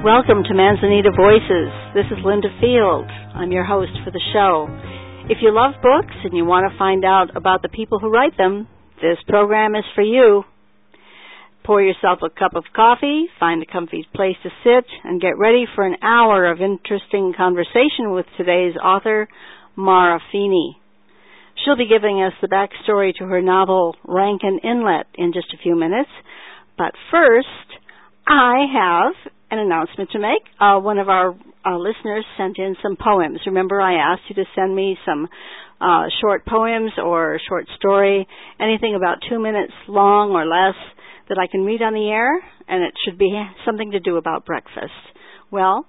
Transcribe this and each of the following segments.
Welcome to Manzanita Voices. This is Linda Field. I'm your host for the show. If you love books and you want to find out about the people who write them, this program is for you. Pour yourself a cup of coffee, find a comfy place to sit, and get ready for an hour of interesting conversation with today's author, Mara Feeney. She'll be giving us the backstory to her novel, Rankin Inlet, in just a few minutes. But first, I have an announcement to make. One of our listeners sent in some poems. Remember, I asked you to send me some short poems or short story, anything about 2 minutes long or less that I can read on the air, and it should be something to do about breakfast. Well,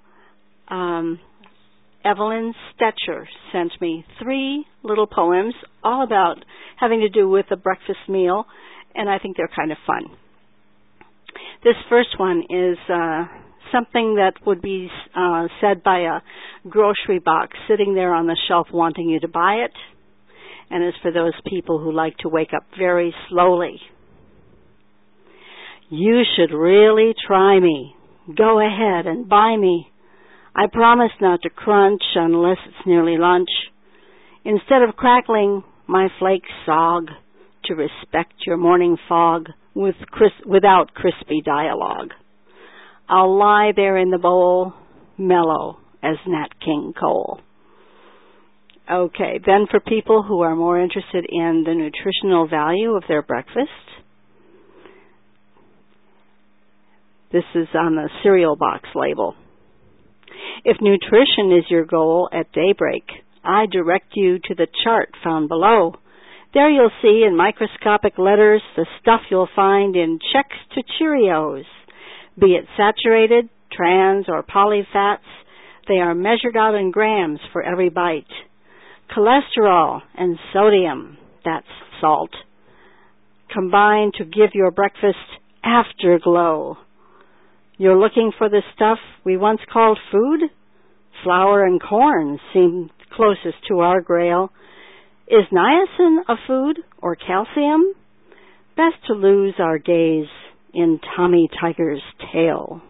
Evelyn Stetcher sent me 3 little poems, all about having to do with a breakfast meal, and I think they're kind of fun. This first one is something that would be said by a grocery box sitting there on the shelf wanting you to buy it, and is for those people who like to wake up very slowly. You should really try me. Go ahead and buy me. I promise not to crunch unless it's nearly lunch. Instead of crackling, my flakes sog to respect your morning fog without crispy dialogue. I'll lie there in the bowl, mellow as Nat King Cole. Okay, then for people who are more interested in the nutritional value of their breakfast, this is on the cereal box label. If nutrition is your goal at daybreak, I direct you to the chart found below. There you'll see in microscopic letters the stuff you'll find in Chex to Cheerios. Be it saturated, trans, or polyfats, they are measured out in grams for every bite. Cholesterol and sodium, that's salt, combine to give your breakfast afterglow. You're looking for the stuff we once called food? Flour and corn seem closest to our grail. Is niacin a food or calcium? Best to lose our gaze in Tommy Tiger's tail.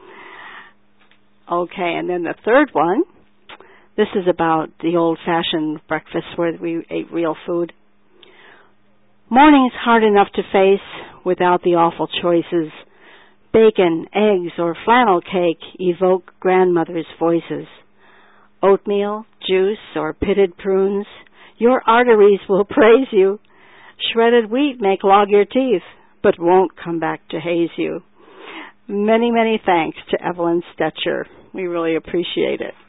Okay, and then the third one. This is about the old-fashioned breakfast where we ate real food. Morning's hard enough to face without the awful choices. Bacon, eggs, or flannel cake evoke grandmother's voices. Oatmeal, juice, or pitted prunes, your arteries will praise you. Shredded wheat may clog your teeth, but won't come back to haze you. Many, many thanks to Evelyn Stetcher. We really appreciate it.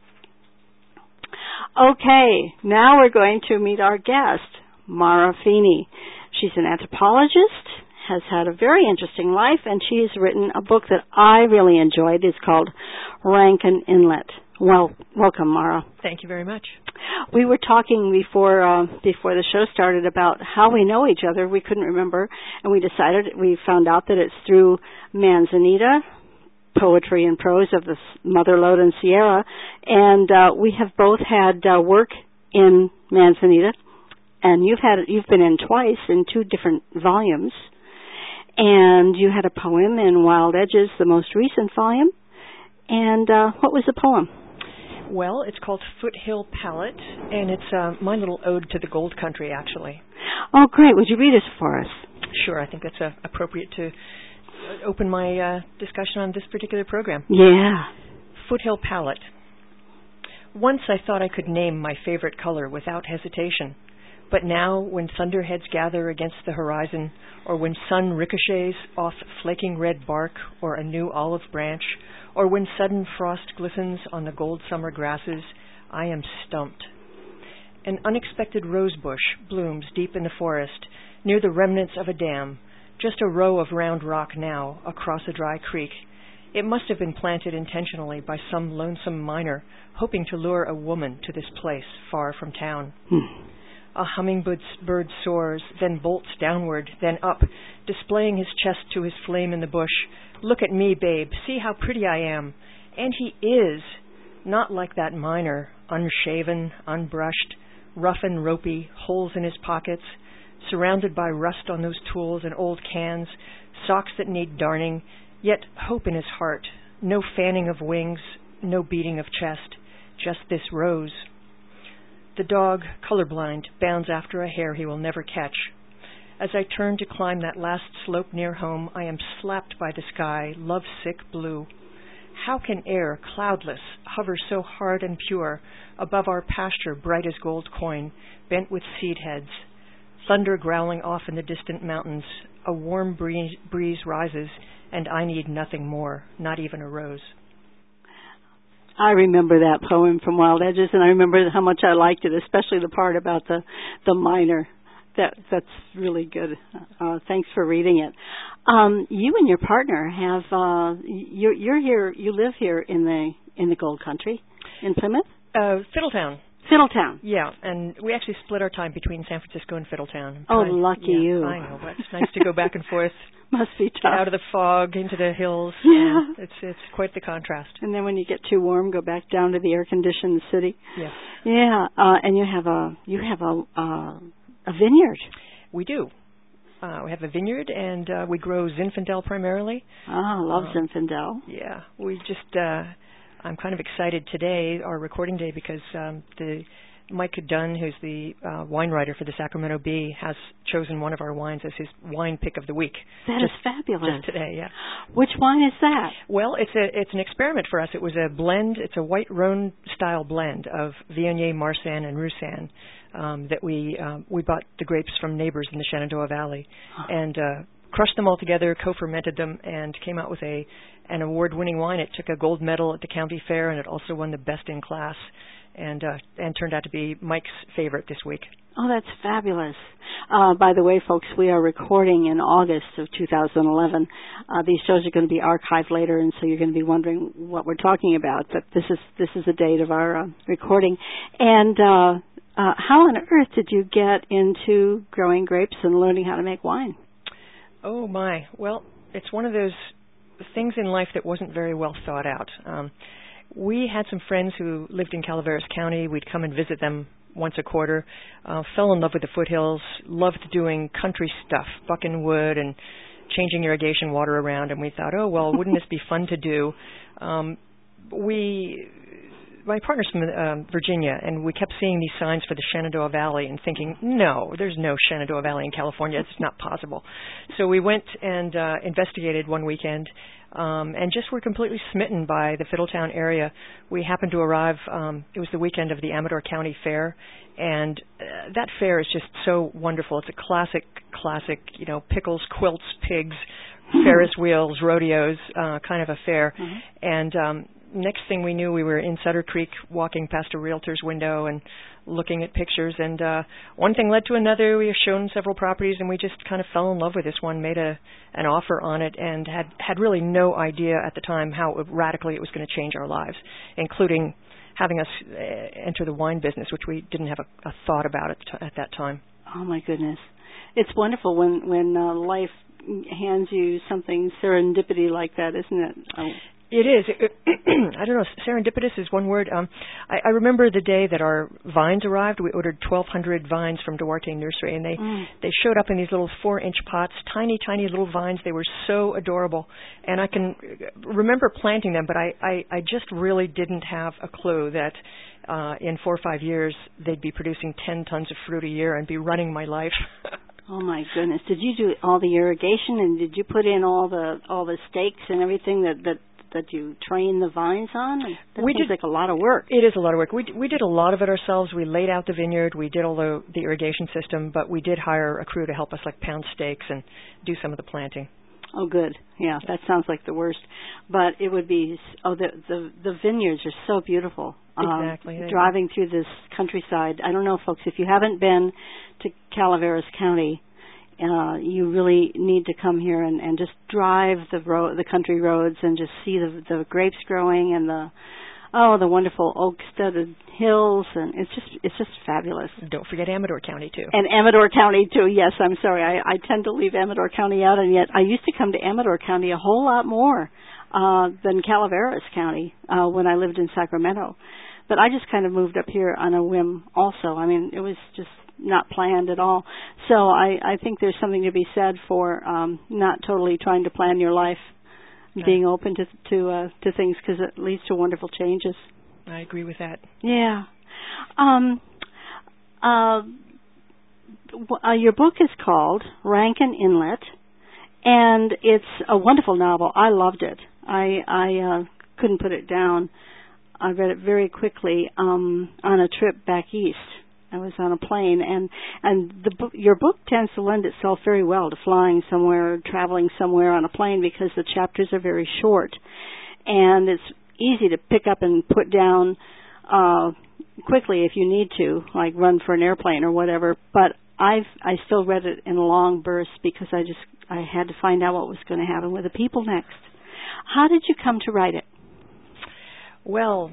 Okay, now we're going to meet our guest, Mara Feeney. She's an anthropologist, has had a very interesting life, and she's written a book that I really enjoyed. It's called Rankin Inlet. Well, welcome, Mara. Thank you very much. We were talking before the show started about how we know each other. We couldn't remember, and we found out that it's through Manzanita, Poetry and Prose of the Mother Lode and Sierra, and we have both had work in Manzanita, and you've been in twice in 2 different volumes, and you had a poem in Wild Edges, the most recent volume. And what was the poem? Well, it's called Foothill Palette, and it's my little ode to the gold country, actually. Oh, great. Would you read it for us? Sure. I think that's appropriate to open my discussion on this particular program. Yeah. Foothill Palette. Once I thought I could name my favorite color without hesitation. But now, when thunderheads gather against the horizon, or when sun ricochets off flaking red bark or a new olive branch, or when sudden frost glistens on the gold summer grasses, I am stumped. An unexpected rosebush blooms deep in the forest, near the remnants of a dam, just a row of round rock now, across a dry creek. It must have been planted intentionally by some lonesome miner, hoping to lure a woman to this place far from town. A hummingbird soars, then bolts downward, then up, displaying his chest to his flame in the bush. Look at me, babe, see how pretty I am. And he is, not like that miner, unshaven, unbrushed, rough and ropey, holes in his pockets, surrounded by rust on those tools and old cans, socks that need darning, yet hope in his heart, No fanning of wings, no beating of chest, just this rose. The dog, colorblind, bounds after a hare he will never catch. As I turn to climb that last slope near home, I am slapped by the sky, love-sick blue. How can air, cloudless, hover so hard and pure, above our pasture bright as gold coin, bent with seed heads? Thunder growling off in the distant mountains, a warm breeze rises, and I need nothing more, not even a rose. I remember that poem from Wild Edges, and I remember how much I liked it, especially the part about the miner. That's really good. Thanks for reading it. You and your partner have you're here. You live here in the Gold Country, in Plymouth. Fiddletown. Fiddletown. Yeah, and we actually split our time between San Francisco and Fiddletown. Oh, lucky you. I know, but it's nice to go back and forth. Must be tough. Get out of the fog, into the hills. Yeah. It's quite the contrast. And then when you get too warm, go back down to the air-conditioned city. Yes. Yeah, and you have a vineyard. We do. We have a vineyard, and we grow Zinfandel primarily. I love Zinfandel. Yeah, we just... I'm kind of excited today, our recording day, because Mike Dunn, who's the wine writer for the Sacramento Bee, has chosen one of our wines as his wine pick of the week. That is fabulous. Just today, yeah. Which wine is that? Well, it's an experiment for us. It was a blend. It's a white Rhone style blend of Viognier, Marsanne, and Roussanne that we bought the grapes from neighbors in the Shenandoah Valley, and crushed them all together, co-fermented them, and came out with an award-winning wine. It took a gold medal at the county fair, and it also won the best in class, and turned out to be Mike's favorite this week. Oh, that's fabulous. By the way, folks, we are recording in August of 2011. These shows are going to be archived later, and so you're going to be wondering what we're talking about. But this is the date of our recording. And how on earth did you get into growing grapes and learning how to make wine? Oh, my. Well, it's one of those things in life that wasn't very well thought out. We had some friends who lived in Calaveras County. We'd come and visit them once a quarter, fell in love with the foothills, loved doing country stuff, bucking wood and changing irrigation water around, and we thought, oh, well, wouldn't this be fun to do? My partner's from Virginia, and we kept seeing these signs for the Shenandoah Valley and thinking, no, there's no Shenandoah Valley in California. It's not possible. So we went and investigated one weekend and just were completely smitten by the Fiddletown area. We happened to arrive, it was the weekend of the Amador County Fair, and that fair is just so wonderful. It's a classic, pickles, quilts, pigs, Ferris wheels, rodeos, kind of a fair. Mm-hmm. And next thing we knew, we were in Sutter Creek walking past a realtor's window and looking at pictures. And one thing led to another. We were shown several properties, and we just kind of fell in love with this one, made an offer on it, and had really no idea at the time how radically it was going to change our lives, including having us enter the wine business, which we didn't have a thought about at that time. Oh, my goodness. It's wonderful when life hands you something serendipity like that, isn't it? It is. I don't know. Serendipitous is one word. I remember the day that our vines arrived. We ordered 1,200 vines from Duarte Nursery, and they showed up in these little 4-inch pots, tiny, tiny little vines. They were so adorable, and I can remember planting them, but I just really didn't have a clue that in 4 or 5 years they'd be producing 10 tons of fruit a year and be running my life. Oh my goodness! Did you do all the irrigation, and did you put in all the stakes and everything that you train the vines on? That seems like a lot of work. It is a lot of work. We did a lot of it ourselves. We laid out the vineyard. We did all the irrigation system, but we did hire a crew to help us pound stakes and do some of the planting. Oh, good. Yeah, that sounds like the worst. But it would be, the vineyards are so beautiful. Exactly. Driving through this countryside. I don't know, folks, if you haven't been to Calaveras County, you really need to come here and just drive the country roads and just see the grapes growing and the wonderful oak-studded hills, and it's just fabulous. Don't forget Amador County too. And Amador County too. Yes, I'm sorry, I tend to leave Amador County out, and yet I used to come to Amador County a whole lot more than Calaveras County when I lived in Sacramento. But I just kind of moved up here on a whim also. I mean, it was just not planned at all. So I think there's something to be said for not totally trying to plan your life being open to things, because it leads to wonderful changes. I agree with that. Yeah. Your book is called Rankin Inlet, and it's a wonderful novel. I loved it. I couldn't put it down. I read it very quickly on a trip back east. I was on a plane, and your book tends to lend itself very well to flying somewhere, traveling somewhere on a plane, because the chapters are very short, and it's easy to pick up and put down quickly if you need to, like run for an airplane or whatever. But I still read it in long bursts, because I had to find out what was going to happen with the people next. How did you come to write it? Well,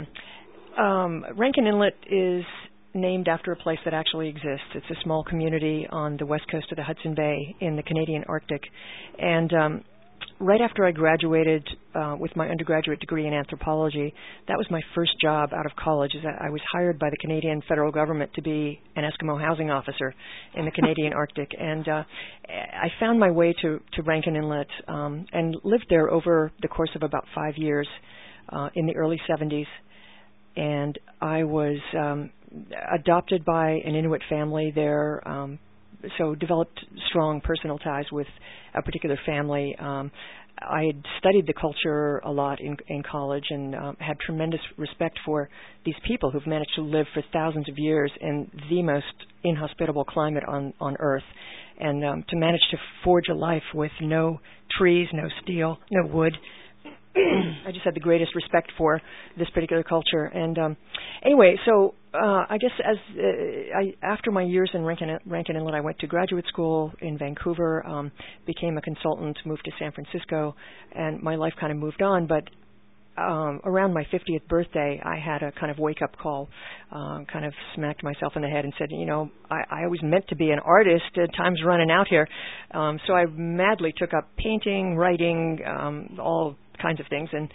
Rankin Inlet is named after a place that actually exists. It's a small community on the west coast of the Hudson Bay in the Canadian Arctic. And right after I graduated with my undergraduate degree in anthropology, that was my first job out of college. I was hired by the Canadian federal government to be an Eskimo housing officer in the Canadian Arctic. And I found my way to Rankin Inlet and lived there over the course of about 5 years in the early 70s. And I was adopted by an Inuit family there, so developed strong personal ties with a particular family. I had studied the culture a lot in college, and had tremendous respect for these people who've managed to live for thousands of years in the most inhospitable climate on Earth, and to manage to forge a life with no trees, no steel, no wood. I just had the greatest respect for this particular culture. And anyway, so I guess after my years in Rankin Inlet, I went to graduate school in Vancouver, became a consultant, moved to San Francisco, and my life kind of moved on. But around my 50th birthday, I had a kind of wake-up call, kind of smacked myself in the head and said, I always meant to be an artist. Time's running out here. So I madly took up painting, writing, all kinds of things. And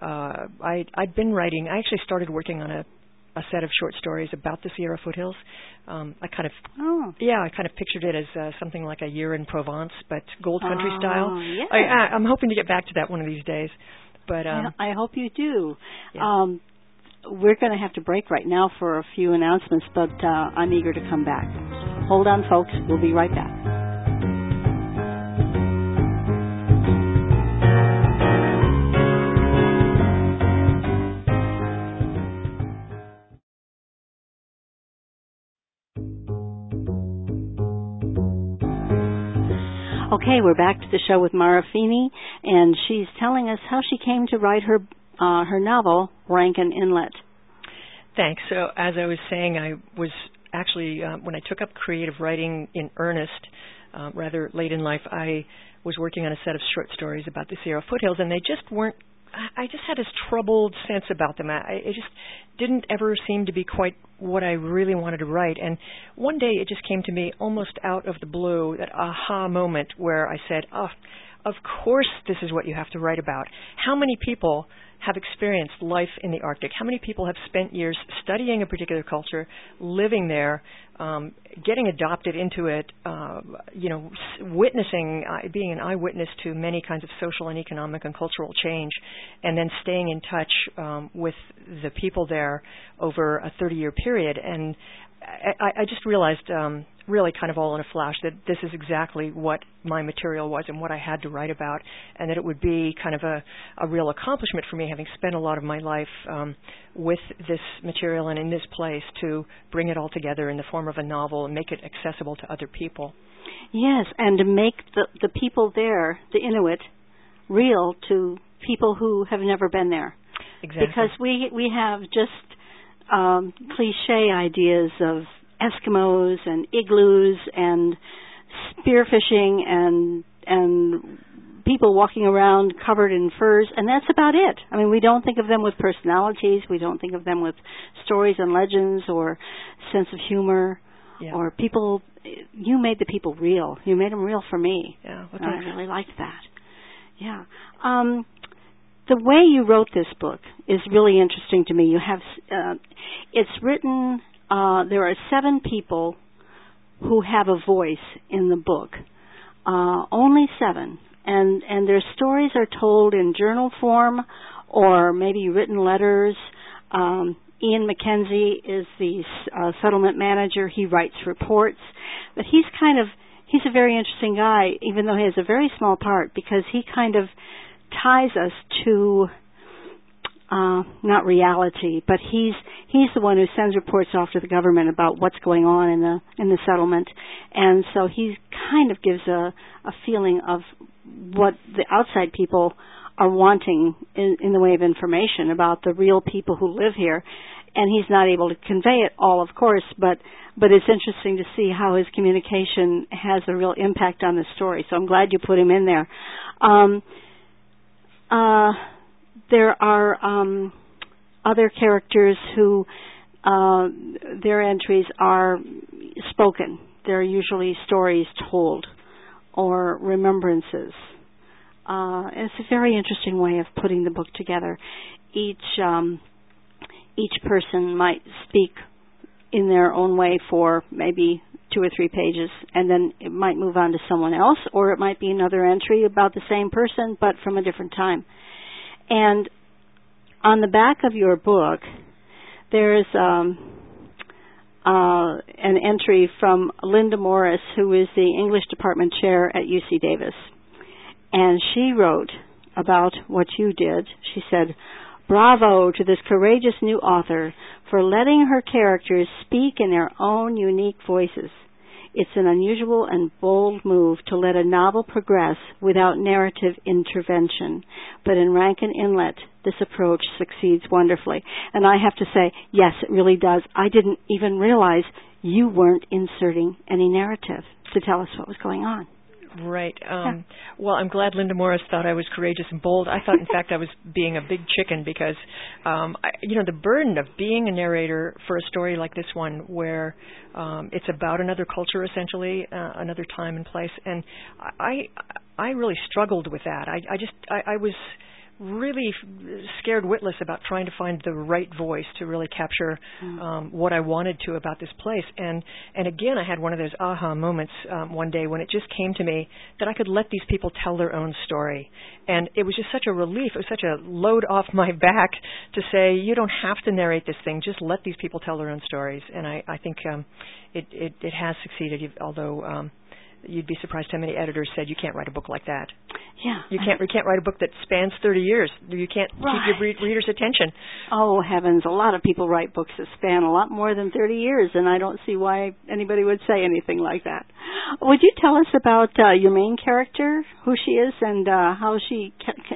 I'd been writing. I actually started working on a set of short stories about the Sierra foothills. I kind of pictured it as something like A Year in Provence, but Gold Country style. Yeah. I'm hoping to get back to that one of these days. But I hope you do. Yeah. We're going to have to break right now for a few announcements, but I'm eager to come back. Hold on, folks. We'll be right back. Okay, we're back to the show with Mara Feeney, and she's telling us how she came to write her novel, Rankin Inlet. Thanks. So as I was saying, I was actually, when I took up creative writing in earnest, rather late in life, I was working on a set of short stories about the Sierra foothills, and they just weren't, I just had this troubled sense about them. It just didn't ever seem to be quite what I really wanted to write. And one day it just came to me almost out of the blue, that aha moment where I said, oh, of course this is what you have to write about. How many people have experienced life in the Arctic? How many people have spent years studying a particular culture, living there, getting adopted into it, witnessing, being an eyewitness to many kinds of social and economic and cultural change, and then staying in touch with the people there over a 30-year period. And I just realized, really kind of all in a flash, that this is exactly what my material was and what I had to write about, and that it would be kind of a real accomplishment for me, having spent a lot of my life with this material and in this place, to bring it all together in the form of a novel and make it accessible to other people. Yes, and to make the people there, the Inuit, real to people who have never been there. Exactly. Because we have just cliche ideas of Eskimos and igloos and spearfishing and people walking around covered in furs, and that's about it. I mean, we don't think of them with personalities. We don't think of them with stories and legends or sense of humor. Yeah. Or people. You made the people real. You made them real for me. Yeah, well, I really liked that. Yeah. The way you wrote this book is really interesting to me. You have it's written. There are 7 people who have a voice in the book. Only 7. and their stories are told in journal form or maybe written letters. Ian McKenzie is the settlement manager. He writes reports, but he's a very interesting guy, even though he has a very small part, because he kind of ties us to not reality, but he's the one who sends reports off to the government about what's going on in the settlement, and so he kind of gives a feeling of what the outside people are wanting in the way of information about the real people who live here. And he's not able to convey it all, of course, but it's interesting to see how his communication has a real impact on the story. So I'm glad you put him in there. There are other characters who their entries are spoken. They're usually stories told or remembrances. It's a very interesting way of putting the book together. Each person might speak in their own way for maybe 2 or 3 pages, and then it might move on to someone else, or it might be another entry about the same person, but from a different time. And on the back of your book, there's an entry from Linda Morris, who is the English department chair at UC Davis. And she wrote about what you did. She said, "Bravo to this courageous new author for letting her characters speak in their own unique voices. It's an unusual and bold move to let a novel progress without narrative intervention. But in Rankin Inlet, this approach succeeds wonderfully." And I have to say, yes, it really does. I didn't even realize you weren't inserting any narrative to tell us what was going on. Right. Well, I'm glad Linda Morris thought I was courageous and bold. I thought, in fact, I was being a big chicken because, the burden of being a narrator for a story like this one, where it's about another culture, essentially, another time and place, and I really struggled with that. I was really scared witless about trying to find the right voice to really capture what I wanted to about this place. And again, I had one of those aha moments one day when it just came to me that I could let these people tell their own story. And it was just such a relief. It was such a load off my back to say, you don't have to narrate this thing. Just let these people tell their own stories. And I think it has succeeded, although you'd be surprised how many editors said you can't write a book like that. Yeah. You can't write a book that spans 30 years. You can't keep your reader's attention. Oh, heavens. A lot of people write books that span a lot more than 30 years, and I don't see why anybody would say anything like that. Would you tell us about your main character, who she is, and how she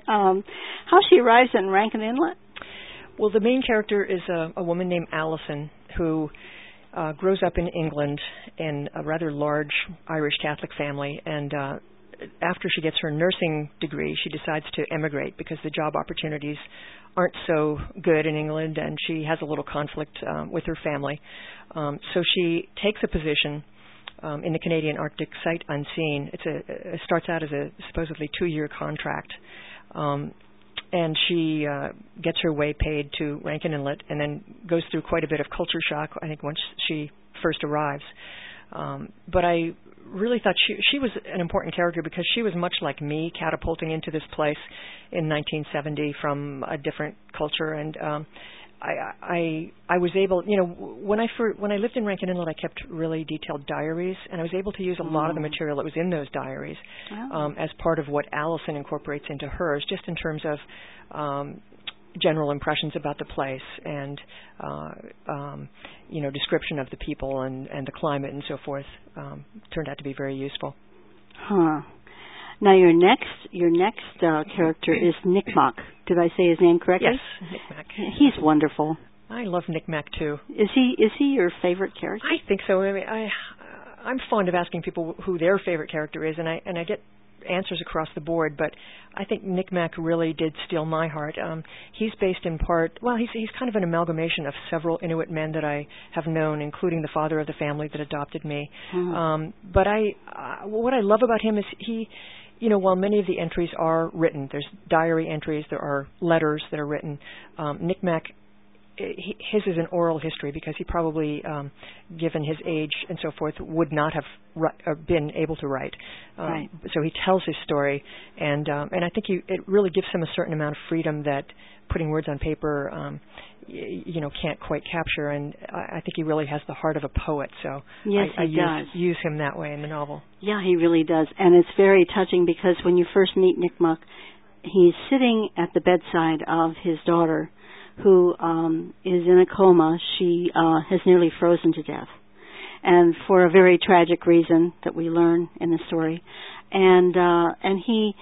arrives in Rankin Inlet? Well, the main character is a woman named Allison who grows up in England in a rather large Irish Catholic family, and after she gets her nursing degree, she decides to emigrate because the job opportunities aren't so good in England, and she has a little conflict with her family. So she takes a position in the Canadian Arctic Sight Unseen. It starts out as a supposedly 2-year contract. And she gets her way paid to Rankin Inlet and then goes through quite a bit of culture shock, I think, once she first arrives. But I really thought she was an important character because she was much like me, catapulting into this place in 1970 from a different culture. And I was able, when I lived in Rankin Inlet, I kept really detailed diaries, and I was able to use a lot of the material that was in those diaries as part of what Allison incorporates into hers, just in terms of general impressions about the place and description of the people and the climate and so forth. Turned out to be very useful. Huh. Now your next character is Nickmack. Did I say his name correctly? Yes, Nickmack. He's wonderful. I love Nickmack too. Is he your favorite character? I think so. I mean, I'm fond of asking people who their favorite character is, and I get answers across the board, but I think Nickmack really did steal my heart. He's based in part, he's kind of an amalgamation of several Inuit men that I have known, including the father of the family that adopted me. But what I love about him is he, while many of the entries are written, there's diary entries, there are letters that are written, Nickmack his is an oral history because he probably, given his age and so forth, would not have been able to write. Right. So he tells his story, and I think it really gives him a certain amount of freedom that putting words on paper, can't quite capture. And I think he really has the heart of a poet. So yes, I he does. use him that way in the novel. Yeah, he really does, and it's very touching because when you first meet Nipmuc, he's sitting at the bedside of his daughter, who is in a coma. She has nearly frozen to death, and for a very tragic reason that we learn in the story. And he's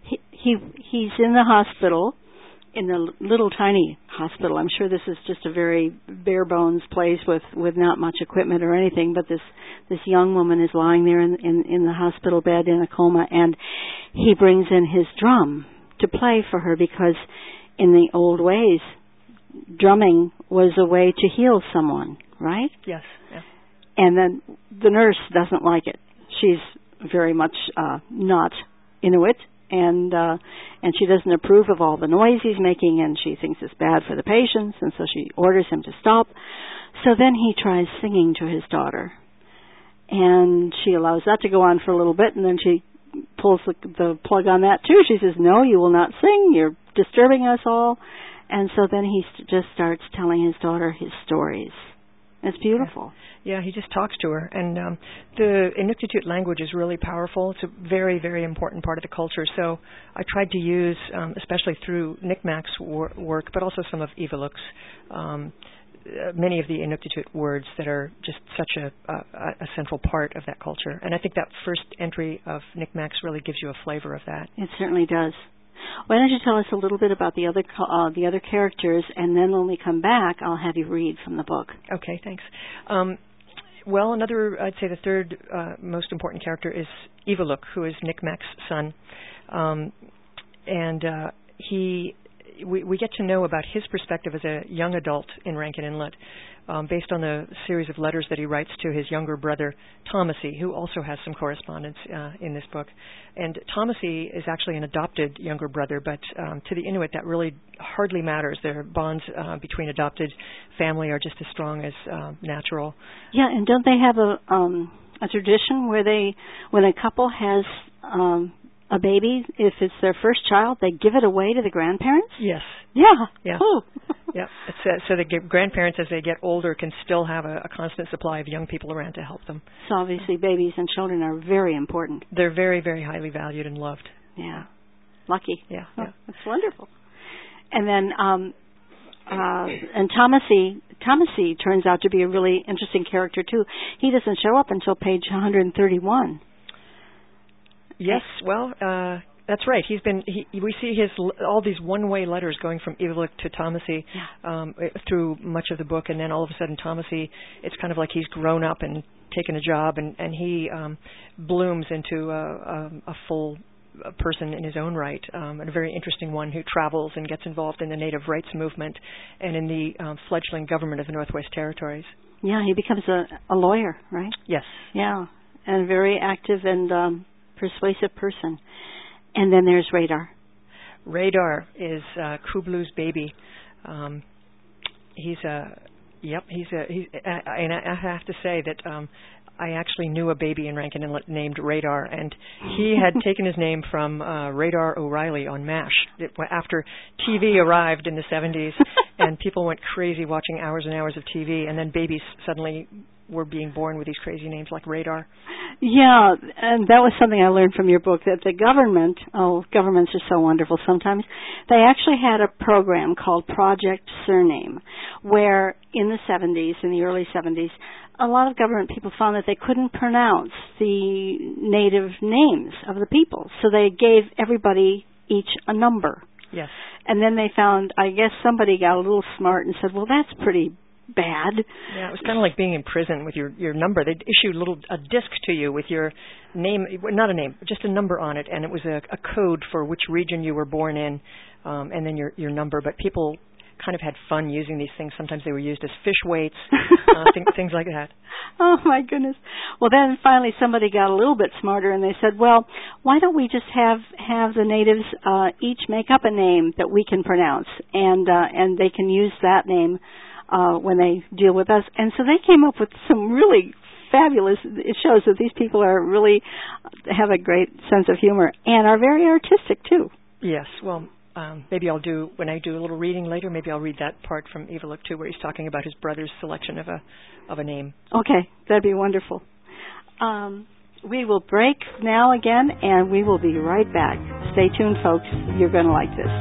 in the hospital, in the little tiny hospital. I'm sure this is just a very bare bones place with not much equipment or anything. But this young woman is lying there in the hospital bed in a coma, and he brings in his drum to play for her because in the old ways, drumming was a way to heal someone, right? Yes. Yeah. And then the nurse doesn't like it. She's very much not Inuit, and she doesn't approve of all the noise he's making, and she thinks it's bad for the patients, and so she orders him to stop. So then he tries singing to his daughter, and she allows that to go on for a little bit, and then she pulls the plug on that too. She says, "No, you will not sing. You're disturbing us all." And so then he just starts telling his daughter his stories. It's beautiful. Yeah, he just talks to her. And the Inuktitut language is really powerful. It's a very, very important part of the culture. So I tried to use, especially through Nipmuc's work, but also some of Ivaluk's, many of the Inuktitut words that are just such a central part of that culture. And I think that first entry of Nipmuc's really gives you a flavor of that. It certainly does. Why don't you tell us a little bit about the other characters, and then when we come back, I'll have you read from the book. Okay, thanks. Well, I'd say the third most important character is Ivaluk, who is Nipmuc's son. We get to know about his perspective as a young adult in Rankin Inlet, based on the series of letters that he writes to his younger brother, Thomasy, who also has some correspondence in this book. And Thomasy is actually an adopted younger brother, but to the Inuit that really hardly matters. Their bonds between adopted family are just as strong as natural. Yeah, and don't they have a tradition where when a couple has a baby, if it's their first child, they give it away to the grandparents? Yes. Yeah. Oh. Yeah. So the grandparents, as they get older, can still have a constant supply of young people around to help them. So obviously babies and children are very important. They're very, very highly valued and loved. Yeah. Lucky. Yeah. Oh, that's wonderful. And then and Thomasy turns out to be a really interesting character too. He doesn't show up until page 131. Yes, well, that's right. We see all these one-way letters going from Ivaluk to Thomasy through much of the book, and then all of a sudden Thomasy, it's kind of like he's grown up and taken a job, and he blooms into a full person in his own right, and a very interesting one who travels and gets involved in the Native rights movement and in the fledgling government of the Northwest Territories. Yeah, he becomes a lawyer, right? Yes. Yeah, and very active and persuasive person. And then there's Radar. Radar is Kublu's baby. And I have to say that I actually knew a baby in Rankin Inlet named Radar, and he had taken his name from Radar O'Reilly on MASH. After TV arrived in the 70s, and people went crazy watching hours and hours of TV, and then babies suddenly were being born with these crazy names like Radar. Yeah, and that was something I learned from your book, that the governments are so wonderful sometimes. They actually had a program called Project Surname, where in the early 70s, a lot of government people found that they couldn't pronounce the native names of the people, so they gave everybody each a number. Yes. And then they found, I guess somebody got a little smart and said, well, that's pretty bad. Yeah, it was kind of like being in prison with your number. They'd issue a disc to you with your name, not a name, just a number on it, and it was a code for which region you were born in, and then your number. But people kind of had fun using these things. Sometimes they were used as fish weights, things like that. Oh, my goodness. Well, then finally somebody got a little bit smarter, and they said, well, why don't we just have the natives each make up a name that we can pronounce, and they can use that name when they deal with us. And so they came up with some really fabulous. It shows that these people are really have a great sense of humor and are very artistic, too. Yes, well, maybe when I do a little reading later, maybe I'll read that part from Eveluk too, where he's talking about his brother's selection of a name. Okay, that'd be wonderful. We will break now again, and we will be right back. Stay tuned, folks. You're going to like this.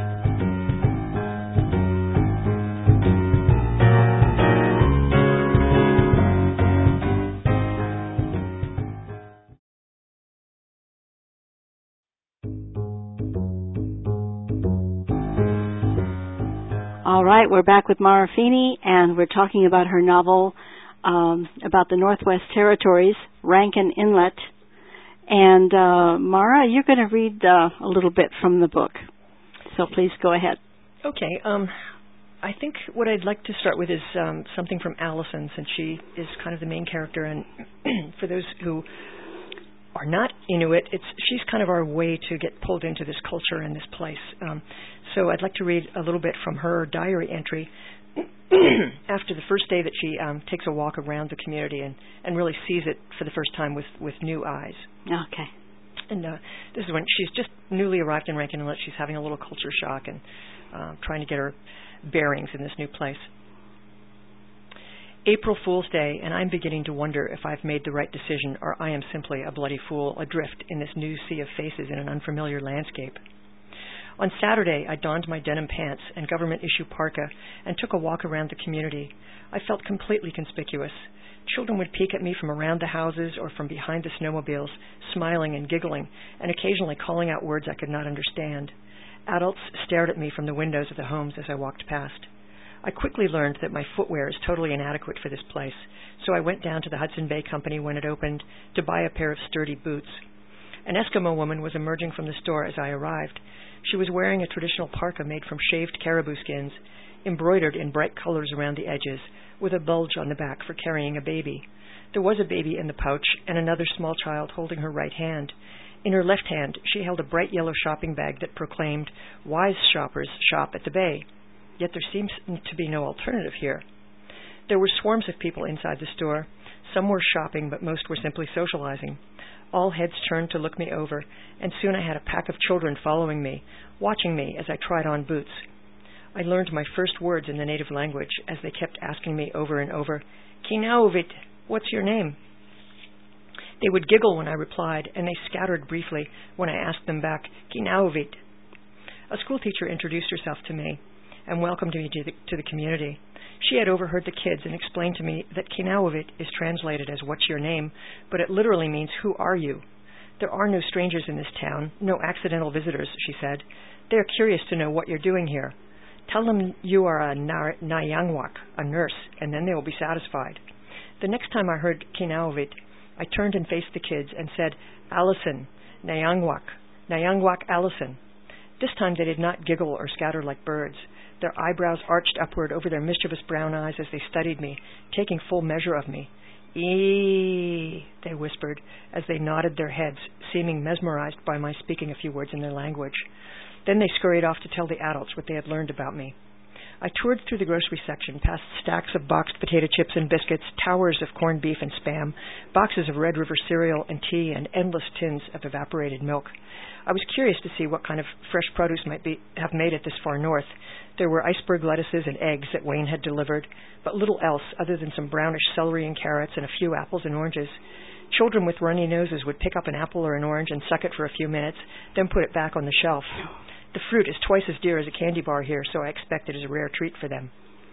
All right, we're back with Mara Feeney, and we're talking about her novel about the Northwest Territories, Rankin Inlet. And Mara, you're going to read a little bit from the book, so please go ahead. Okay. I think what I'd like to start with is something from Allison, since she is kind of the main character, and for those who are not Inuit, she's kind of our way to get pulled into this culture and this place. So I'd like to read a little bit from her diary entry after the first day that she takes a walk around the community and really sees it for the first time with new eyes. Okay. And this is when she's just newly arrived in Rankin Inlet. She's having a little culture shock and trying to get her bearings in this new place. April Fool's Day, and I'm beginning to wonder if I've made the right decision or I am simply a bloody fool adrift in this new sea of faces in an unfamiliar landscape. On Saturday, I donned my denim pants and government-issue parka and took a walk around the community. I felt completely conspicuous. Children would peek at me from around the houses or from behind the snowmobiles, smiling and giggling, and occasionally calling out words I could not understand. Adults stared at me from the windows of the homes as I walked past. I quickly learned that my footwear is totally inadequate for this place, so I went down to the Hudson Bay Company when it opened to buy a pair of sturdy boots. An Eskimo woman was emerging from the store as I arrived. She was wearing a traditional parka made from shaved caribou skins, embroidered in bright colors around the edges, with a bulge on the back for carrying a baby. There was a baby in the pouch and another small child holding her right hand. In her left hand, she held a bright yellow shopping bag that proclaimed, "Wise shoppers shop at the Bay." Yet there seems to be no alternative here. There were swarms of people inside the store. Some were shopping, but most were simply socializing. All heads turned to look me over, and soon I had a pack of children following me, watching me as I tried on boots. I learned my first words in the native language as they kept asking me over and over, "Kinauvit, what's your name?" They would giggle when I replied, and they scattered briefly when I asked them back, "Kinauvit." A schoolteacher introduced herself to me and welcomed me to the community. She had overheard the kids and explained to me that Kinauvit is translated as "what's your name," but it literally means "who are you?" There are no strangers in this town, no accidental visitors, she said. They are curious to know what you're doing here. Tell them you are a Nayangwak, a nurse, and then they will be satisfied. The next time I heard Kinauvit, I turned and faced the kids and said, "Allison, Nayangwak Allison." This time they did not giggle or scatter like birds. Their eyebrows arched upward over their mischievous brown eyes as they studied me, taking full measure of me. "Eee," they whispered as they nodded their heads, seeming mesmerized by my speaking a few words in their language. Then they scurried off to tell the adults what they had learned about me. I toured through the grocery section, past stacks of boxed potato chips and biscuits, towers of corned beef and Spam, boxes of Red River cereal and tea, and endless tins of evaporated milk. I was curious to see what kind of fresh produce might have made it this far north. There were iceberg lettuces and eggs that Wayne had delivered, but little else other than some brownish celery and carrots and a few apples and oranges. Children with runny noses would pick up an apple or an orange and suck it for a few minutes, then put it back on the shelf. The fruit is twice as dear as a candy bar here, so I expect it is a rare treat for them.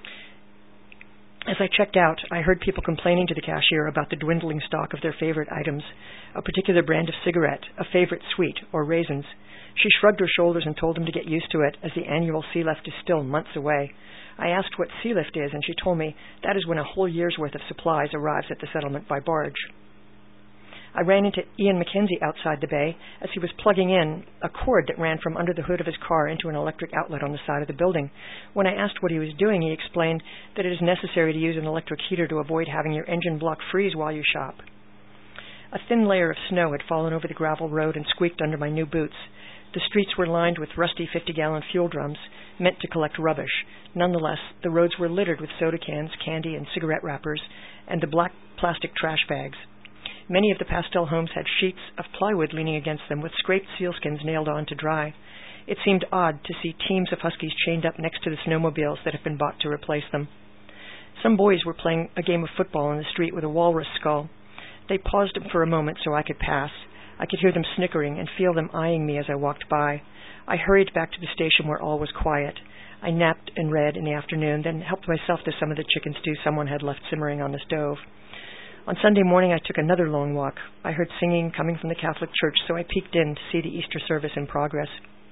As I checked out, I heard people complaining to the cashier about the dwindling stock of their favorite items, a particular brand of cigarette, a favorite sweet, or raisins. She shrugged her shoulders and told them to get used to it, as the annual sea lift is still months away. I asked what sea lift is, and she told me that is when a whole year's worth of supplies arrives at the settlement by barge. I ran into Ian McKenzie outside the bay as he was plugging in a cord that ran from under the hood of his car into an electric outlet on the side of the building. When I asked what he was doing, he explained that it is necessary to use an electric heater to avoid having your engine block freeze while you shop. A thin layer of snow had fallen over the gravel road and squeaked under my new boots. The streets were lined with rusty 50-gallon fuel drums meant to collect rubbish. Nonetheless, the roads were littered with soda cans, candy, and cigarette wrappers, and the black plastic trash bags. Many of the pastel homes had sheets of plywood leaning against them with scraped sealskins nailed on to dry. It seemed odd to see teams of huskies chained up next to the snowmobiles that had been bought to replace them. Some boys were playing a game of football in the street with a walrus skull. They paused for a moment so I could pass. I could hear them snickering and feel them eyeing me as I walked by. I hurried back to the station where all was quiet. I napped and read in the afternoon, then helped myself to some of the chicken stew someone had left simmering on the stove. On Sunday morning, I took another long walk. I heard singing coming from the Catholic Church, so I peeked in to see the Easter service in progress.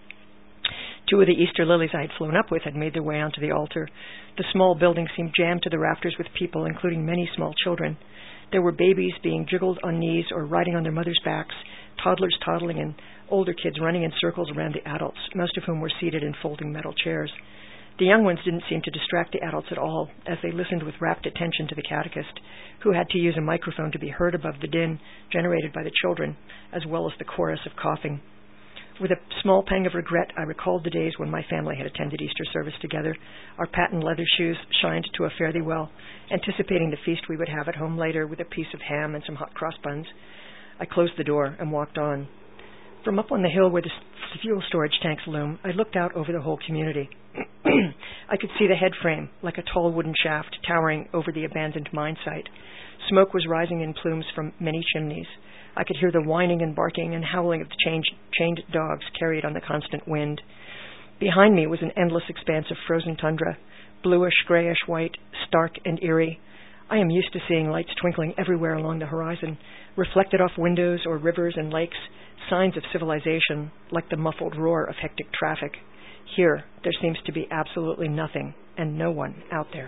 2 of the Easter lilies I had flown up with had made their way onto the altar. The small building seemed jammed to the rafters with people, including many small children. There were babies being jiggled on knees or riding on their mothers' backs, toddlers toddling, and older kids running in circles around the adults, most of whom were seated in folding metal chairs. The young ones didn't seem to distract the adults at all, as they listened with rapt attention to the catechist, who had to use a microphone to be heard above the din generated by the children, as well as the chorus of coughing. With a small pang of regret, I recalled the days when my family had attended Easter service together. Our patent leather shoes shined to a fare-thee-well, anticipating the feast we would have at home later with a piece of ham and some hot cross buns. I closed the door and walked on. From up on the hill where the fuel storage tanks loom, I looked out over the whole community. I could see the head frame, like a tall wooden shaft, towering over the abandoned mine site. Smoke was rising in plumes from many chimneys. I could hear the whining and barking and howling of the chained dogs carried on the constant wind. Behind me was an endless expanse of frozen tundra, bluish, grayish white, stark and eerie. I am used to seeing lights twinkling everywhere along the horizon, reflected off windows or rivers and lakes, signs of civilization, like the muffled roar of hectic traffic. Here, there seems to be absolutely nothing and no one out there.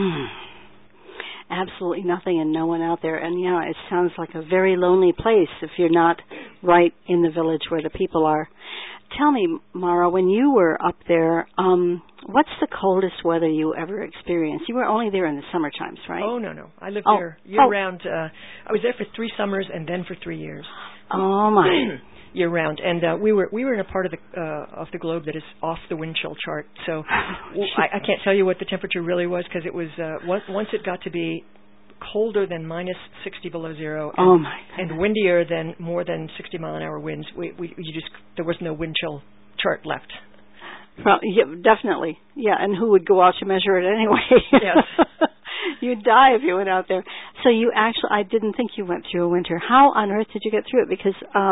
Absolutely nothing and no one out there. And, yeah, it sounds like a very lonely place if you're not right in the village where the people are. Tell me, Mara, when you were up there, what's the coldest weather you ever experienced? You were only there in the summer times, right? Oh, no. I lived there year-round. I was there for 3 summers and then for 3 years. Oh, my. Year-round. And we were in a part of the globe that is off the wind chill chart. So I can't tell you what the temperature really was because it was once it got to be colder than minus 60 below zero and windier than more than 60-mile-an-hour winds, there was no wind chill chart left. Well, yeah, definitely. Yeah, and who would go out to measure it anyway? Yes. You'd die if you went out there. So you actually, I didn't think you went through a winter. How on earth did you get through it? Because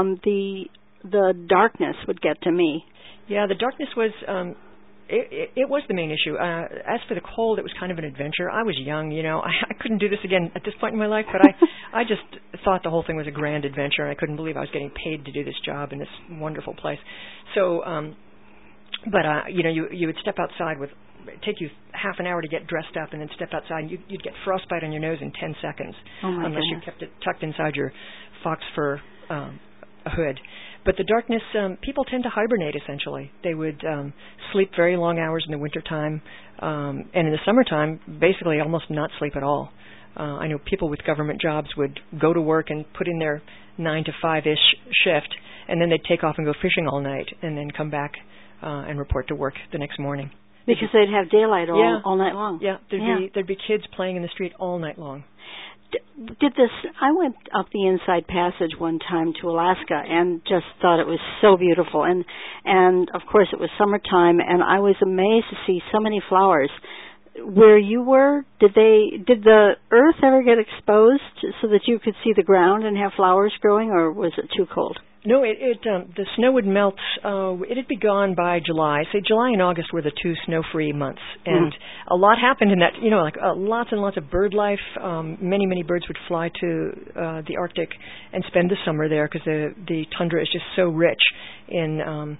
the darkness would get to me. Yeah, the darkness was, it was the main issue. As for the cold, it was kind of an adventure. I was young, I couldn't do this again at this point in my life, but I just thought the whole thing was a grand adventure, and I couldn't believe I was getting paid to do this job in this wonderful place. So, you would step outside it'd take you half an hour to get dressed up and then step outside. You'd get frostbite on your nose in 10 seconds unless you kept it tucked inside your fox fur hood. But the darkness, people tend to hibernate essentially. They would sleep very long hours in the wintertime, and in the summertime, basically almost not sleep at all. I know people with government jobs would go to work and put in their 9 to 5-ish shift, and then they'd take off and go fishing all night and then come back and report to work the next morning. Because they'd have daylight all night long. Yeah, there'd be kids playing in the street all night long. I went up the Inside Passage one time to Alaska and just thought it was so beautiful. And of course it was summertime, and I was amazed to see so many flowers. Where you were, did the earth ever get exposed so that you could see the ground and have flowers growing, or was it too cold? No, the snow would melt. It'd be gone by July. Say July and August were the 2 snow-free months, and a lot happened in that. Lots and lots of bird life. Many birds would fly to the Arctic and spend the summer there because the tundra is just so rich in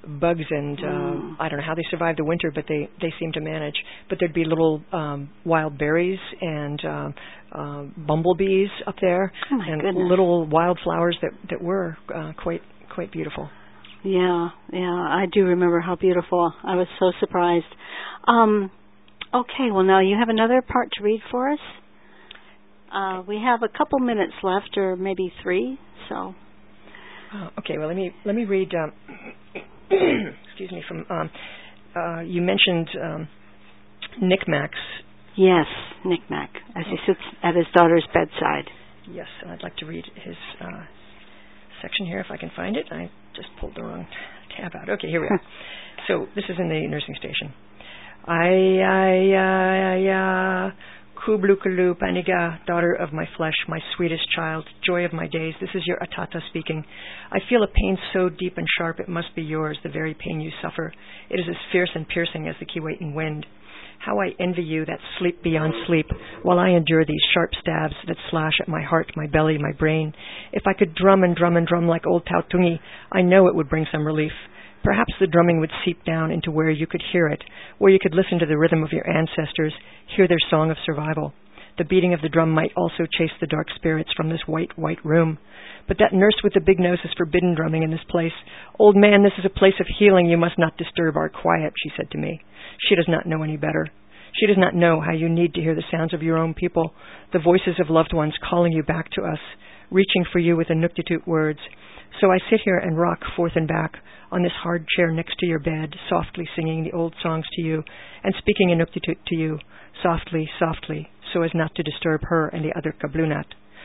bugs and I don't know how they survive the winter, but they seem to manage. But there'd be little wild berries and bumblebees up there, and little wildflowers that were quite beautiful. Yeah, I do remember how beautiful. I was so surprised. Okay, well now you have another part to read for us. We have a couple minutes left, or maybe 3. So. Okay, well let me read. Excuse me. From you mentioned Knickknacks. Yes, Knickknack, as he sits at his daughter's bedside. Yes, and I'd like to read his section here if I can find it. I just pulled the wrong tab out. Okay, here we are. So this is in the nursing station. Kublu Paniga, daughter of my flesh, my sweetest child, joy of my days, this is your Atata speaking. I feel a pain so deep and sharp it must be yours, the very pain you suffer. It is as fierce and piercing as the Keewatin wind. How I envy you that sleep beyond sleep, while I endure these sharp stabs that slash at my heart, my belly, my brain. If I could drum and drum and drum like old Tautungi, I know it would bring some relief. Perhaps the drumming would seep down into where you could hear it, where you could listen to the rhythm of your ancestors, hear their song of survival. The beating of the drum might also chase the dark spirits from this white room. But that nurse with the big nose is forbidden drumming in this place. Old man, this is a place of healing. You must not disturb our quiet, she said to me. She does not know any better. She does not know how you need to hear the sounds of your own people, the voices of loved ones calling you back to us, reaching for you with Inuktitut words. So I sit here and rock forth and back on this hard chair next to your bed, softly singing the old songs to you and speaking Inuktitut to you, softly, softly, so as not to disturb her and the other kablunat.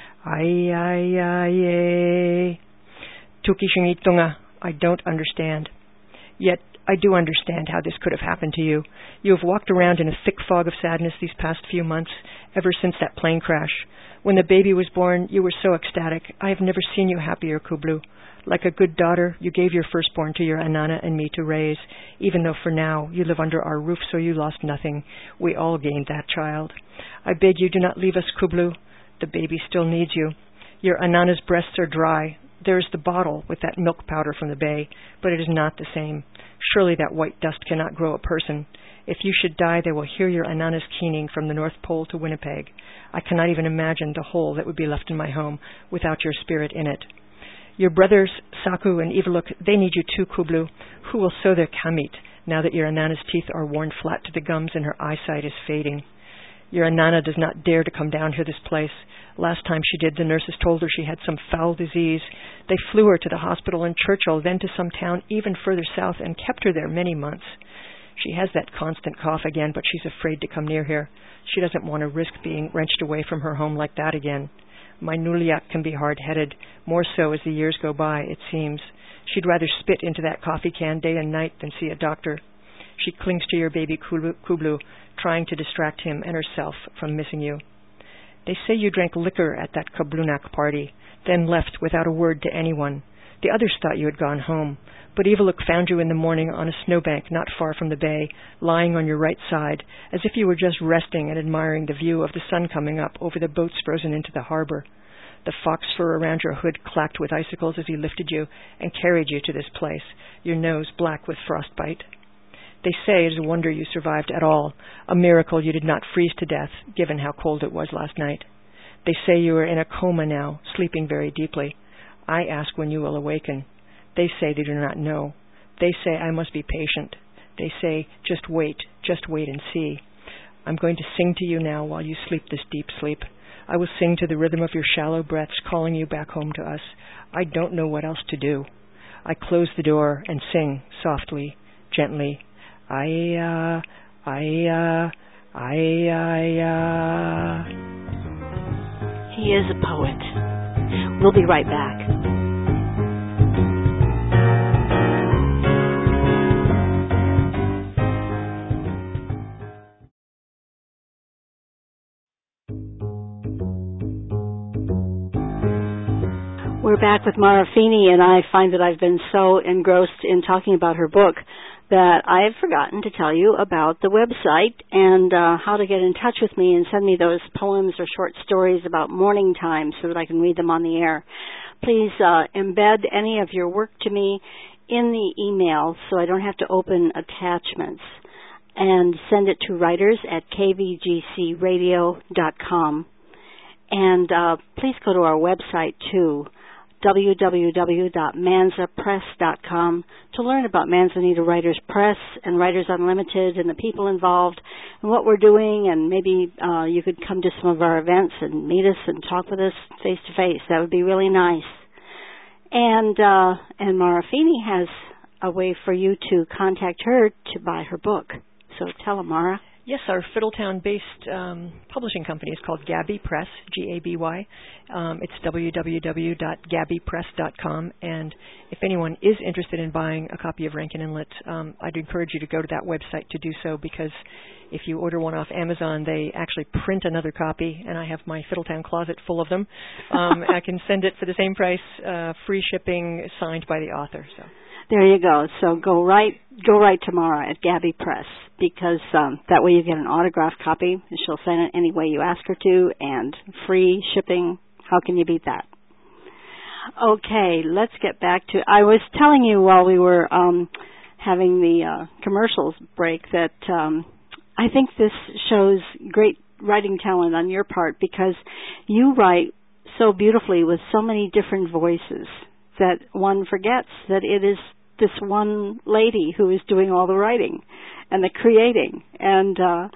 Ay. Tukishingitunga, I don't understand. Yet I do understand how this could have happened to you. You have walked around in a thick fog of sadness these past few months, ever since that plane crash. When the baby was born, you were so ecstatic. I have never seen you happier, Kublu. Like a good daughter, you gave your firstborn to your Anana and me to raise, even though for now you live under our roof, so you lost nothing. We all gained that child. I beg you, do not leave us, Kublu. The baby still needs you. Your Anana's breasts are dry. There is the bottle with that milk powder from the bay, but it is not the same. Surely that white dust cannot grow a person. If you should die, they will hear your Anana's keening from the North Pole to Winnipeg. I cannot even imagine the hole that would be left in my home without your spirit in it. Your brothers, Saku and Ivaluk, they need you too, Kublu. Who will sew their kamit now that your Anana's teeth are worn flat to the gums and her eyesight is fading? Your Anana does not dare to come down to this place. Last time she did, the nurses told her she had some foul disease. They flew her to the hospital in Churchill, then to some town even further south, and kept her there many months. She has that constant cough again, but she's afraid to come near here. She doesn't want to risk being wrenched away from her home like that again. My Nuliak can be hard-headed, more so as the years go by, it seems. She'd rather spit into that coffee can day and night than see a doctor. She clings to your baby Kublu, trying to distract him and herself from missing you. They say you drank liquor at that Kablunak party, then left without a word to anyone. The others thought you had gone home, but Ivaluk found you in the morning on a snowbank not far from the bay, lying on your right side, as if you were just resting and admiring the view of the sun coming up over the boats frozen into the harbor. The fox fur around your hood clacked with icicles as he lifted you and carried you to this place, your nose black with frostbite. They say it is a wonder you survived at all, a miracle you did not freeze to death, given how cold it was last night. They say you are in a coma now, sleeping very deeply. I ask when you will awaken. They say they do not know. They say I must be patient. They say, just wait and see. I'm going to sing to you now while you sleep this deep sleep. I will sing to the rhythm of your shallow breaths calling you back home to us. I don't know what else to do. I close the door and sing softly, gently. Aya. He is a poet. We'll be right back. We're back with Mara Feeney, and I find that I've been so engrossed in talking about her book that I have forgotten to tell you about the website and how to get in touch with me and send me those poems or short stories about morning time so that I can read them on the air. Please embed any of your work to me in the email so I don't have to open attachments, and send it to writers@kvgcradio.com. And please go to our website, too, www.manzapress.com, to learn about Manzanita Writers Press and Writers Unlimited and the people involved and what we're doing. And maybe you could come to some of our events and meet us and talk with us face-to-face. That would be really nice. And Mara Feeney has a way for you to contact her to buy her book. So tell them, Mara. Yes, our Fiddletown-based publishing company is called Gaby Press, Gaby. It's www.gabypress.com, and if anyone is interested in buying a copy of Rankin Inlet, I'd encourage you to go to that website to do so, because if you order one off Amazon, they actually print another copy, and I have my Fiddletown closet full of them. I can send it for the same price, free shipping, signed by the author. So. There you go. So go right tomorrow at Gaby Press, because that way you get an autographed copy, and she'll send it any way you ask her to, and free shipping. How can you beat that? Okay, let's get back to, I was telling you while we were having the commercials break that I think this shows great writing talent on your part, because you write so beautifully with so many different voices that one forgets that it is this one lady who is doing all the writing and the creating. And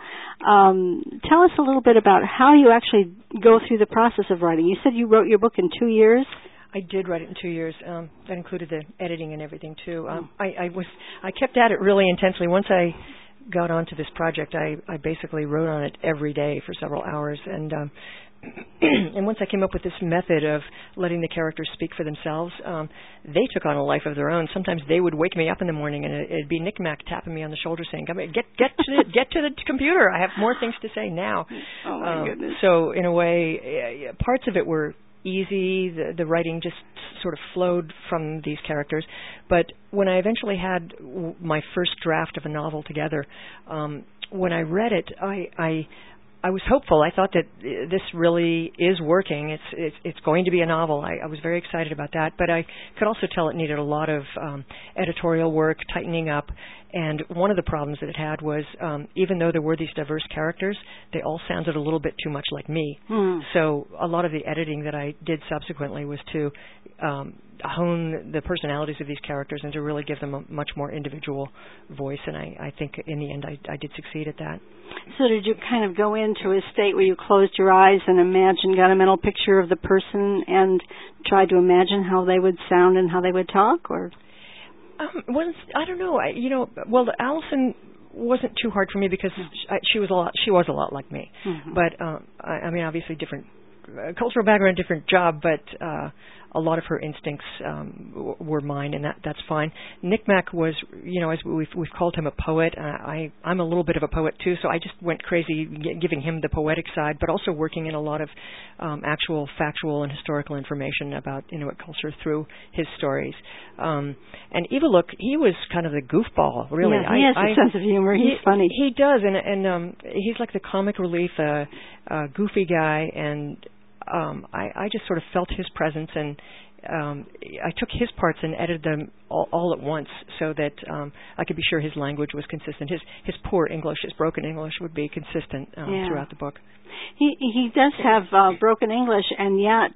tell us a little bit about how you actually go through the process of writing. You said you wrote your book in 2 years? I did write it in 2 years. That included the editing and everything, too. I kept at it really intensely. Once I got onto this project, I basically wrote on it every day for several hours. And and once I came up with this method of letting the characters speak for themselves, they took on a life of their own. Sometimes they would wake me up in the morning, and it'd be Nick-Mac tapping me on the shoulder saying, get to the computer. I have more things to say now. Oh, my goodness. So in a way, parts of it were easy. The writing just sort of flowed from these characters. But when I eventually had my first draft of a novel together, when I read it, I was hopeful. I thought that this really is working. It's going to be a novel. I was very excited about that. But I could also tell it needed a lot of editorial work, tightening up. And one of the problems that it had was, even though there were these diverse characters, they all sounded a little bit too much like me. So a lot of the editing that I did subsequently was to hone the personalities of these characters and to really give them a much more individual voice. And I think in the end I did succeed at that. So did you kind of go into a state where you closed your eyes and got a mental picture of the person and tried to imagine how they would sound and how they would talk, or? Well, I don't know. Well, Allison wasn't too hard for me because she was a lot like me. Mm-hmm. But I mean, obviously different cultural background, different job, but a lot of her instincts were mine, and that's fine. Nick-Mac was, as we've called him a poet. I'm a little bit of a poet too, so I just went crazy giving him the poetic side, but also working in a lot of actual factual and historical information about Inuit culture through his stories. And Ivaluk, he was kind of the goofball, really. Yeah, he has a sense of humor. He's funny. He does, and he's like the comic relief, goofy guy, and I just sort of felt his presence, and I took his parts and edited them all at once so that I could be sure his language was consistent. His poor English, his broken English would be consistent throughout the book. He does have broken English, and yet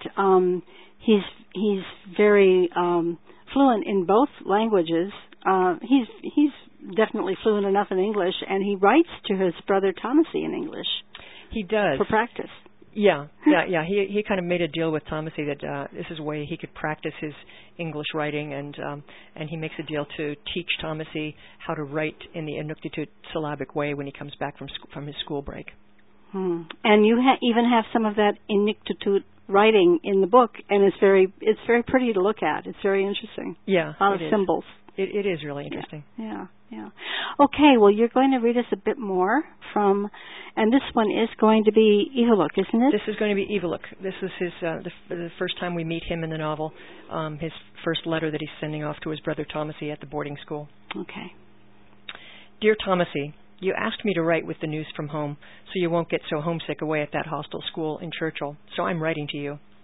he's very fluent in both languages. He's definitely fluent enough in English, and he writes to his brother Thomasy in English. He does. For practice. Yeah. He kind of made a deal with Thomasy that this is a way he could practice his English writing, and he makes a deal to teach Thomasy how to write in the Inuktitut syllabic way when he comes back from his school break. And you even have some of that Inuktitut writing in the book, and it's very pretty to look at. It's very interesting. Yeah, a lot of symbols. It is really interesting. Yeah. Okay, well, you're going to read us a bit more from, and this one is going to be Ivaluk, isn't it? This is going to be Ivaluk. This is his the first time we meet him in the novel, his first letter that he's sending off to his brother Thomasy at the boarding school. Okay. Dear Thomasy, you asked me to write with the news from home, so you won't get so homesick away at that hostile school in Churchill, so I'm writing to you.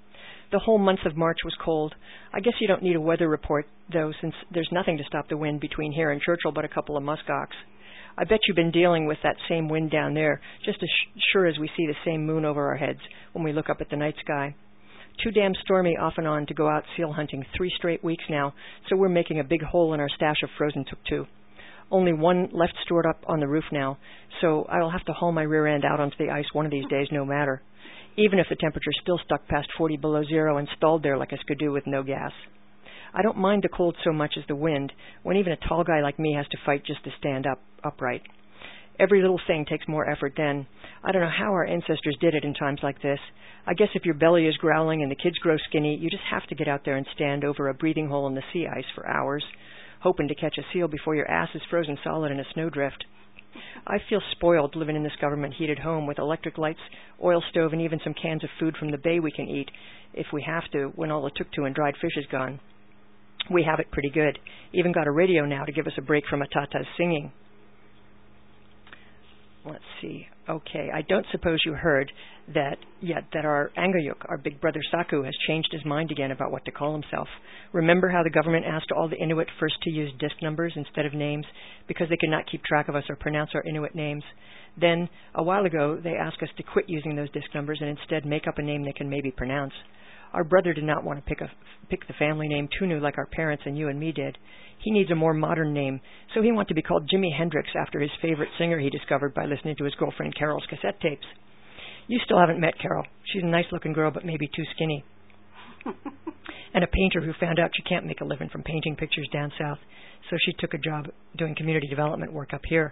The whole month of March was cold. I guess you don't need a weather report, though, since there's nothing to stop the wind between here and Churchill but a couple of muskox. I bet you've been dealing with that same wind down there, just as sure as we see the same moon over our heads when we look up at the night sky. Too damn stormy off and on to go out seal hunting 3 straight weeks now, so we're making a big hole in our stash of frozen tuk-tuk. Only one left stored up on the roof now, so I'll have to haul my rear end out onto the ice one of these days no matter, even if the temperature's still stuck past 40 below zero and stalled there like a skidoo with no gas. I don't mind the cold so much as the wind, when even a tall guy like me has to fight just to stand upright. Every little thing takes more effort then. I don't know how our ancestors did it in times like this. I guess if your belly is growling and the kids grow skinny, you just have to get out there and stand over a breathing hole in the sea ice for hours, hoping to catch a seal before your ass is frozen solid in a snowdrift. I feel spoiled living in this government-heated home with electric lights, oil stove, and even some cans of food from the bay we can eat, if we have to, when all the tuk-tuk and dried fish is gone. We have it pretty good. Even got a radio now to give us a break from Atata's singing. Let's see. Okay, I don't suppose you heard that our Angayuk, our big brother Saku, has changed his mind again about what to call himself. Remember how the government asked all the Inuit first to use disc numbers instead of names because they could not keep track of us or pronounce our Inuit names? Then, a while ago, they asked us to quit using those disc numbers and instead make up a name they can maybe pronounce. Our brother did not want to pick the family name Tunu like our parents and you and me did. He needs a more modern name, so he wanted to be called Jimi Hendrix after his favorite singer he discovered by listening to his girlfriend Carol's cassette tapes. You still haven't met Carol. She's a nice-looking girl, but maybe too skinny. And a painter who found out she can't make a living from painting pictures down south, so she took a job doing community development work up here.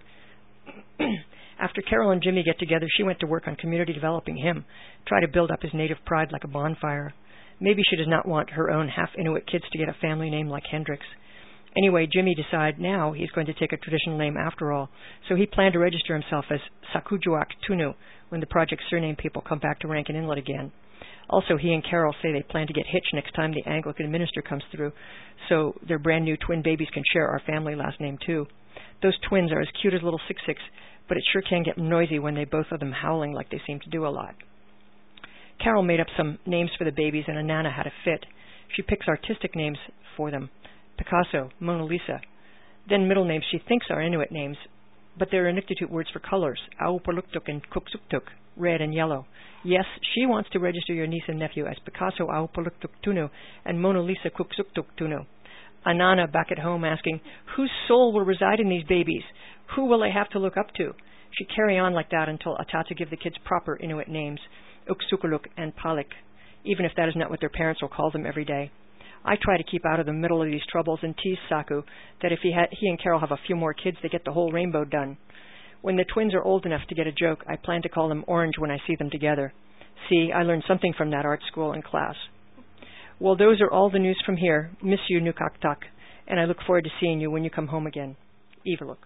After Carol and Jimmy get together, she went to work on community developing him, try to build up his native pride like a bonfire. Maybe she does not want her own half-Inuit kids to get a family name like Hendrix. Anyway, Jimmy decided now he's going to take a traditional name after all, so he planned to register himself as Sakujuak Tunu when the project's surname people come back to Rankin Inlet again. Also, he and Carol say they plan to get hitched next time the Anglican minister comes through, so their brand new twin babies can share our family last name too. Those twins are as cute as little 6-6, but it sure can get noisy when they both of them howling like they seem to do a lot. Carol made up some names for the babies, and Anana had a fit. She picks artistic names for them. Picasso, Mona Lisa. Then middle names she thinks are Inuit names, but they're Inuktitut words for colors, Aupaluktuk and Kuksuktuk, red and yellow. Yes, she wants to register your niece and nephew as Picasso Aupaluktuk Tunu and Mona Lisa Kuksuktuk Tunu. Anana back at home asking, whose soul will reside in these babies? Who will they have to look up to? She'd carry on like that until Atata give the kids proper Inuit names, Uksukuluk and Palik, even if that is not what their parents will call them every day. I try to keep out of the middle of these troubles and tease Saku that if he and Carol have a few more kids, they get the whole rainbow done. When the twins are old enough to get a joke, I plan to call them Orange when I see them together. See, I learned something from that art school in class. Well, those are all the news from here. Miss you, Nukaktak, and I look forward to seeing you when you come home again. Eveluk.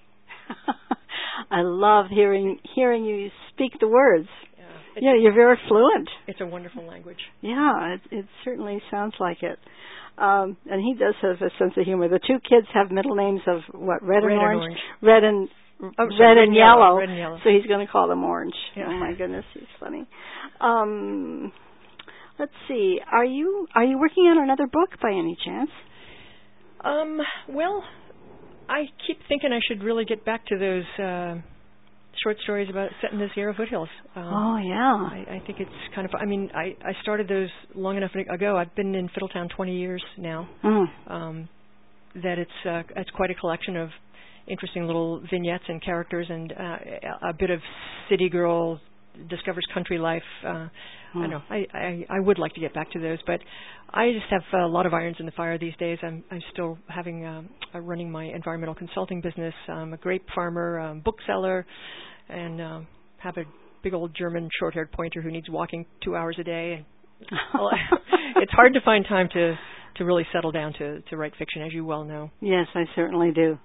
I love hearing you speak the words. Yeah, you're very fluent. It's a wonderful language. Yeah, it certainly sounds like it. And he does have a sense of humor. The two kids have middle names of what? Red and orange. Red and yellow. Red and yellow. So he's going to call them Orange. Yeah. Oh my goodness, he's funny. Let's see. Are you working on another book by any chance? Well, I keep thinking I should really get back to those short stories about set in the Sierra foothills. Oh, yeah. I think it's kind of, I started those long enough ago. I've been in Fiddletown 20 years now. That it's quite a collection of interesting little vignettes and characters and a bit of city girl discovers country life. I know. I would like to get back to those, but I just have a lot of irons in the fire these days. I'm still running my environmental consulting business. I'm a grape farmer, bookseller, and have a big old German short-haired pointer who needs walking 2 hours a day. It's hard to find time to really settle down to write fiction, as you well know. Yes, I certainly do.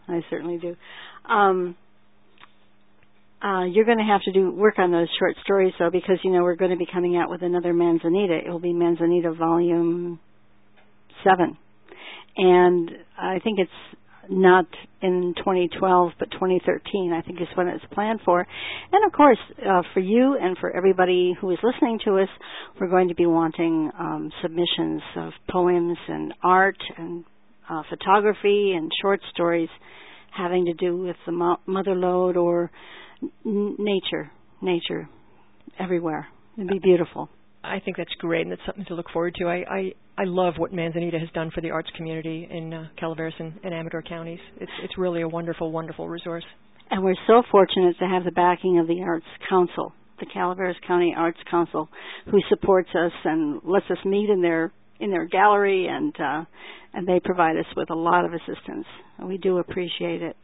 You're going to have to work on those short stories, though, because, we're going to be coming out with another Manzanita. It will be Manzanita Volume 7. And I think it's not in 2012, but 2013, I think is when it's planned for. And of course, for you and for everybody who is listening to us, we're going to be wanting submissions of poems and art and photography and short stories having to do with the mother lode or nature everywhere. It'd be beautiful. I think that's great, and it's something to look forward to. I love what Manzanita has done for the arts community in Calaveras and Amador counties. It's really a wonderful, wonderful resource. And we're so fortunate to have the backing of the Arts Council, the Calaveras County Arts Council, who supports us and lets us meet in their gallery, and they provide us with a lot of assistance. And we do appreciate it.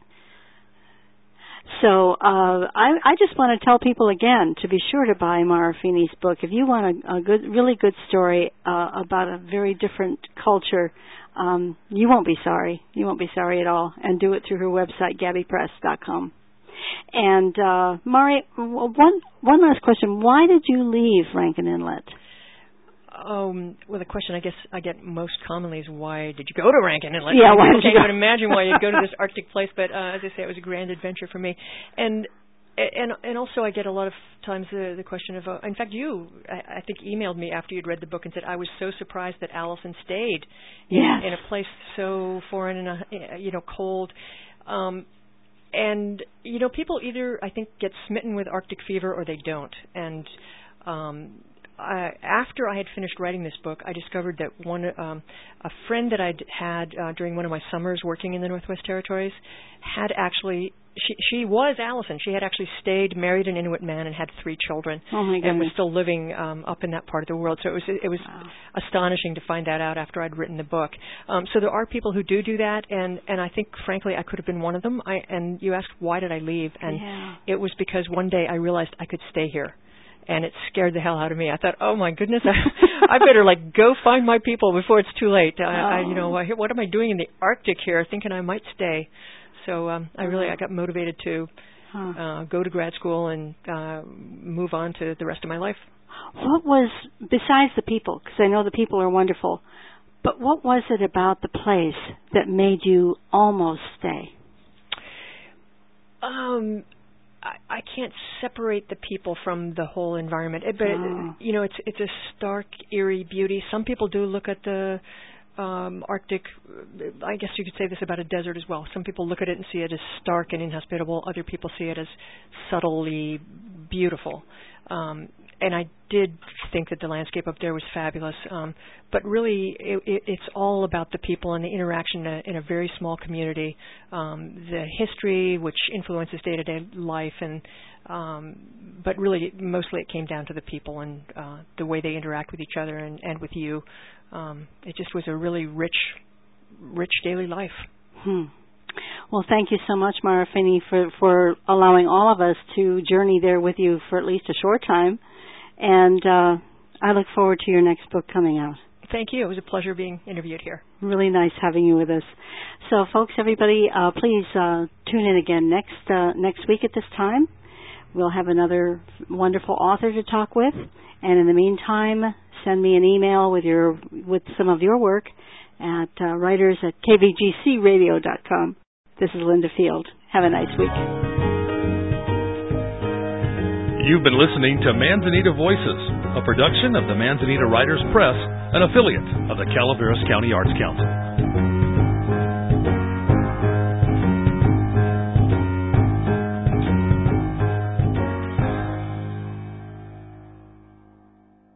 So I just want to tell people again to be sure to buy Mara Feeney's book. If you want a really good story about a very different culture, you won't be sorry. You won't be sorry at all. And do it through her website, GabbyPress.com. And Mari, one last question: why did you leave Rankin Inlet? Well, the question I guess I get most commonly is, why did you go to Rankin Inlet? Yeah, why did you go? I can't even imagine why you'd go to this Arctic place, but as I say, it was a grand adventure for me. And also I get a lot of times the question of, in fact, you, I think, emailed me after you'd read the book and said, I was so surprised that Allison stayed in a place so foreign and, cold. And, people either, I think, get smitten with Arctic fever or they don't. And after I had finished writing this book, I discovered that a friend that I'd had during one of my summers working in the Northwest Territories had actually, she was Allison. She had actually stayed, married an Inuit man, and had 3 children. Oh my goodness. And was still living up in that part of the world. So it was wow. Astonishing to find that out after I'd written the book. So there are people who do that, and I think, frankly, I could have been one of them. And you asked, why did I leave? And it was because one day I realized I could stay here. And it scared the hell out of me. I thought, oh my goodness, I better go find my people before it's too late. What am I doing in the Arctic here, thinking I might stay? So I got motivated to go to grad school and move on to the rest of my life. What was, besides the people, because I know the people are wonderful, but what was it about the place that made you almost stay? I can't separate the people from the whole environment, but it's a stark, eerie beauty. Some people do look at the Arctic. I guess you could say this about a desert as well. Some people look at it and see it as stark and inhospitable. Other people see it as subtly beautiful. And I did think that the landscape up there was fabulous. But really, it's all about the people and the interaction in a very small community, the history, which influences day-to-day life, and but really, mostly it came down to the people and the way they interact with each other and with you. It just was a really rich daily life. Well, thank you so much, Mara Feeney, for allowing all of us to journey there with you for at least a short time. And I look forward to your next book coming out. Thank you. It was a pleasure being interviewed here. Really nice having you with us. So, folks, everybody, please tune in again next week at this time. We'll have another wonderful author to talk with. And in the meantime, send me an email with some of your work at writers@kvgcradio.com. This is Linda Field. Have a nice week. You've been listening to Manzanita Voices, a production of the Manzanita Writers Press, an affiliate of the Calaveras County Arts Council.